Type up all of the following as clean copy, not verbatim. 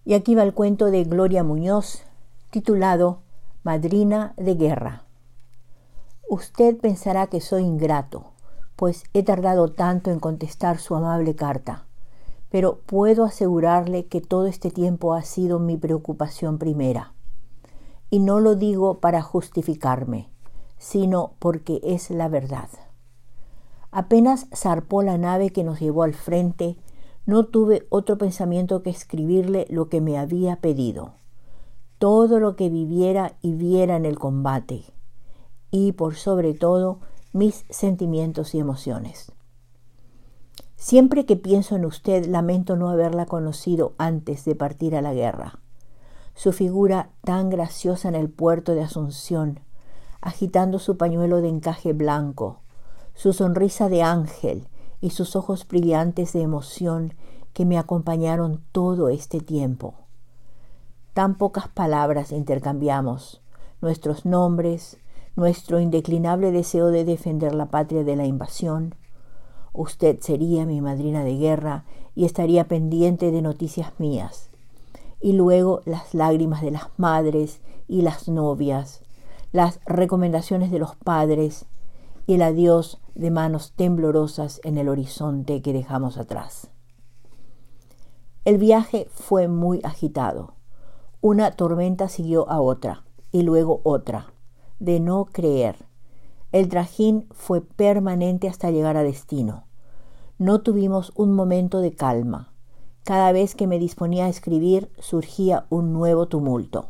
Y aquí va el cuento de Gloria Muñoz, titulado Madrina de Guerra. Usted pensará que soy ingrato, pues he tardado tanto en contestar su amable carta, pero puedo asegurarle que todo este tiempo ha sido mi preocupación primera. Y no lo digo para justificarme, sino porque es la verdad. Apenas zarpó la nave que nos llevó al frente, no tuve otro pensamiento que escribirle lo que me había pedido, todo lo que viviera y viera en el combate, y por sobre todo mis sentimientos y emociones. Siempre que pienso en usted, lamento no haberla conocido antes de partir a la guerra. Su figura tan graciosa en el puerto de Asunción, agitando su pañuelo de encaje blanco, su sonrisa de ángel y sus ojos brillantes de emoción que me acompañaron todo este tiempo. Tan pocas palabras intercambiamos, nuestros nombres, nuestro indeclinable deseo de defender la patria de la invasión. Usted sería mi madrina de guerra y estaría pendiente de noticias mías. Y luego las lágrimas de las madres y las novias, las recomendaciones de los padres y el adiós de manos temblorosas en el horizonte que dejamos atrás. El viaje fue muy agitado. Una tormenta siguió a otra y luego otra, de no creer. El trajín fue permanente hasta llegar a destino. No tuvimos un momento de calma. Cada vez que me disponía a escribir surgía un nuevo tumulto.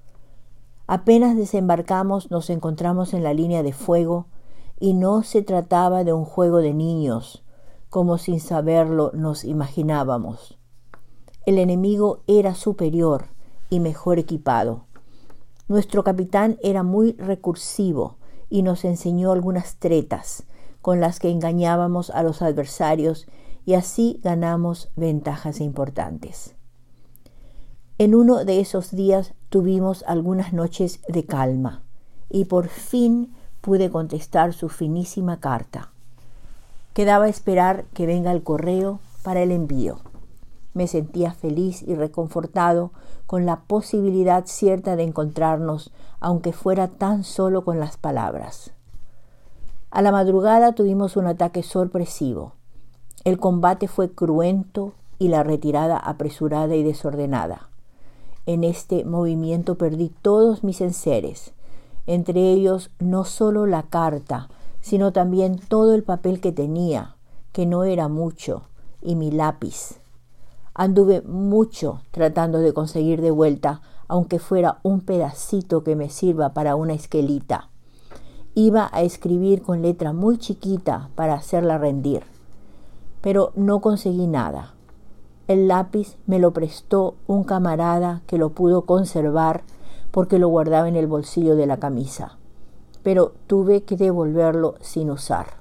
Apenas desembarcamos nos encontramos en la línea de fuego y no se trataba de un juego de niños, como sin saberlo nos imaginábamos. El enemigo era superior y mejor equipado. Nuestro capitán era muy recursivo y nos enseñó algunas tretas con las que engañábamos a los adversarios y así ganamos ventajas importantes. En uno de esos días tuvimos algunas noches de calma y por fin pude contestar su finísima carta. Quedaba esperar que venga el correo para el envío. Me sentía feliz y reconfortado con la posibilidad cierta de encontrarnos, aunque fuera tan solo con las palabras. A la madrugada tuvimos un ataque sorpresivo. El combate fue cruento y la retirada apresurada y desordenada. En este movimiento perdí todos mis enseres, entre ellos no solo la carta, sino también todo el papel que tenía, que no era mucho, y mi lápiz. Anduve mucho tratando de conseguir de vuelta, aunque fuera un pedacito que me sirva para una esquelita. Iba a escribir con letra muy chiquita para hacerla rendir, pero no conseguí nada. El lápiz me lo prestó un camarada que lo pudo conservar porque lo guardaba en el bolsillo de la camisa, pero tuve que devolverlo sin usar.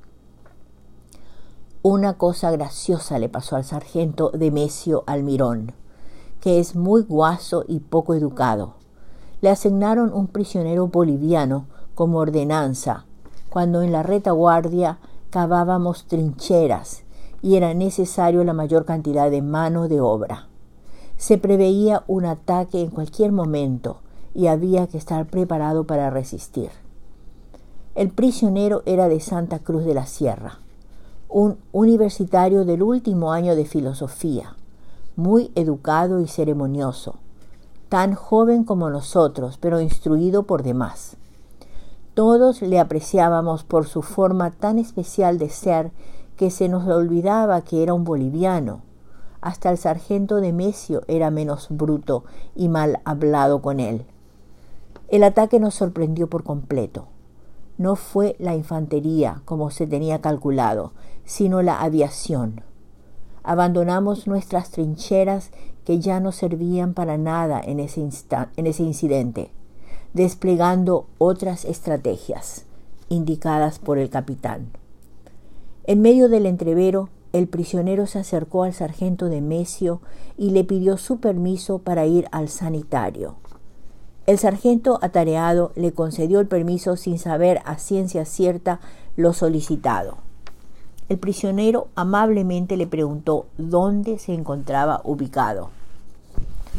Una cosa graciosa le pasó al sargento Demesio Almirón, que es muy guaso y poco educado. Le asignaron un prisionero boliviano como ordenanza, cuando en la retaguardia cavábamos trincheras y era necesario la mayor cantidad de mano de obra. Se preveía un ataque en cualquier momento y había que estar preparado para resistir. El prisionero era de Santa Cruz de la Sierra, un universitario del último año de filosofía, muy educado y ceremonioso, tan joven como nosotros, pero instruido por demás. Todos le apreciábamos por su forma tan especial de ser que se nos olvidaba que era un boliviano. Hasta el sargento Demesio era menos bruto y mal hablado con él. El ataque nos sorprendió por completo. No fue la infantería como se tenía calculado, sino la aviación. Abandonamos nuestras trincheras que ya no servían para nada en ese incidente, desplegando otras estrategias indicadas por el capitán. En medio del entrevero, el prisionero se acercó al sargento Demesio y le pidió su permiso para ir al sanitario. El sargento atareado le concedió el permiso sin saber a ciencia cierta lo solicitado. El prisionero amablemente le preguntó dónde se encontraba ubicado.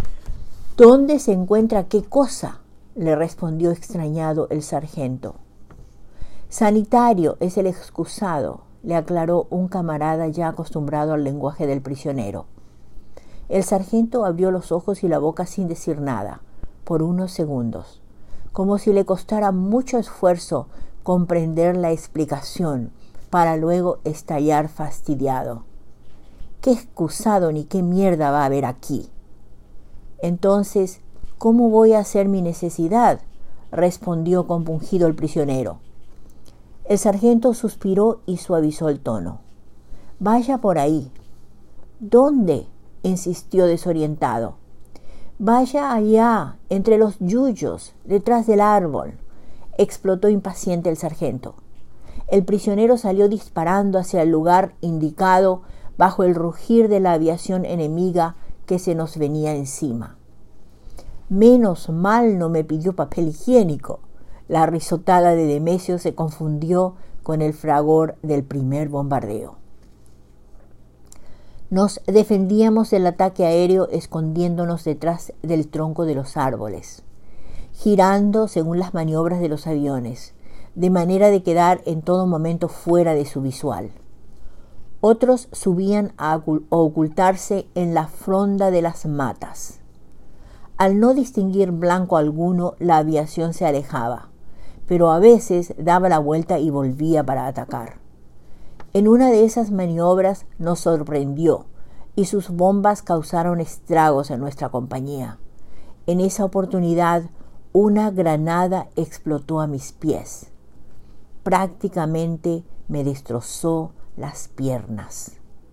¿Dónde se encuentra qué cosa?, le respondió extrañado el sargento. Sanitario es el excusado, le aclaró un camarada ya acostumbrado al lenguaje del prisionero. El sargento abrió los ojos y la boca sin decir nada, por unos segundos, como si le costara mucho esfuerzo comprender la explicación, para luego estallar fastidiado. ¿Qué excusado ni qué mierda va a haber aquí? Entonces, ¿cómo voy a hacer mi necesidad?, respondió compungido el prisionero. El sargento suspiró y suavizó el tono. Vaya por ahí. ¿Dónde?, insistió desorientado. Vaya allá, entre los yuyos, detrás del árbol, explotó impaciente el sargento. El prisionero salió disparando hacia el lugar indicado bajo el rugir de la aviación enemiga que se nos venía encima. Menos mal no me pidió papel higiénico. La risotada de Demesio se confundió con el fragor del primer bombardeo. Nos defendíamos del ataque aéreo escondiéndonos detrás del tronco de los árboles, girando según las maniobras de los aviones, de manera de quedar en todo momento fuera de su visual. Otros subían a ocultarse en la fronda de las matas. Al no distinguir blanco alguno, la aviación se alejaba, pero a veces daba la vuelta y volvía para atacar. En una de esas maniobras nos sorprendió y sus bombas causaron estragos en nuestra compañía. En esa oportunidad, una granada explotó a mis pies. Prácticamente me destrozó las piernas.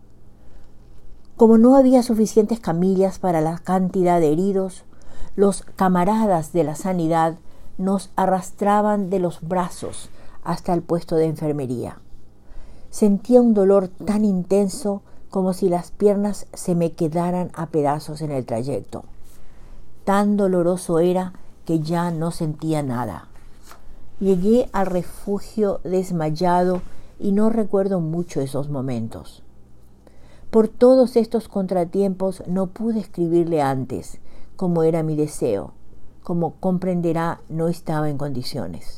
Como no había suficientes camillas para la cantidad de heridos, los camaradas de la sanidad nos arrastraban de los brazos hasta el puesto de enfermería. Sentía un dolor tan intenso como si las piernas se me quedaran a pedazos en el trayecto. Tan doloroso era que ya no sentía nada. Llegué al refugio desmayado y no recuerdo mucho esos momentos. Por todos estos contratiempos no pude escribirle antes, como era mi deseo. Como comprenderá, no estaba en condiciones.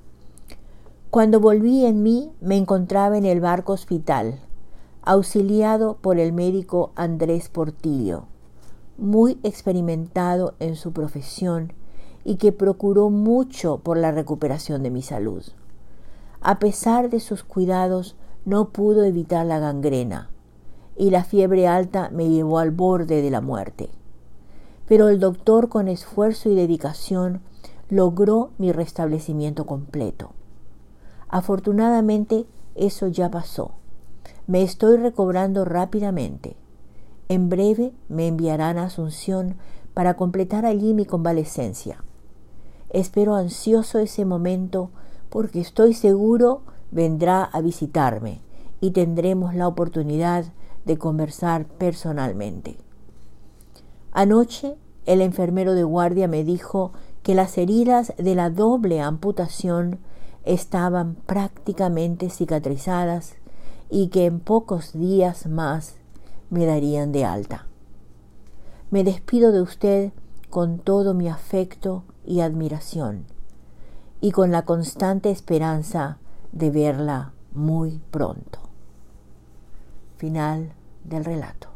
Cuando volví en mí, me encontraba en el barco hospital, auxiliado por el médico Andrés Portillo, muy experimentado en su profesión y que procuró mucho por la recuperación de mi salud. A pesar de sus cuidados, no pudo evitar la gangrena y la fiebre alta me llevó al borde de la muerte. Pero el doctor, con esfuerzo y dedicación, logró mi restablecimiento completo. Afortunadamente, eso ya pasó. Me estoy recobrando rápidamente. En breve me enviarán a Asunción para completar allí mi convalecencia. Espero ansioso ese momento porque estoy seguro vendrá a visitarme y tendremos la oportunidad de conversar personalmente. Anoche el enfermero de guardia me dijo que las heridas de la doble amputación estaban prácticamente cicatrizadas y que en pocos días más me darían de alta. Me despido de usted con todo mi afecto y admiración y con la constante esperanza de verla muy pronto. Final del relato.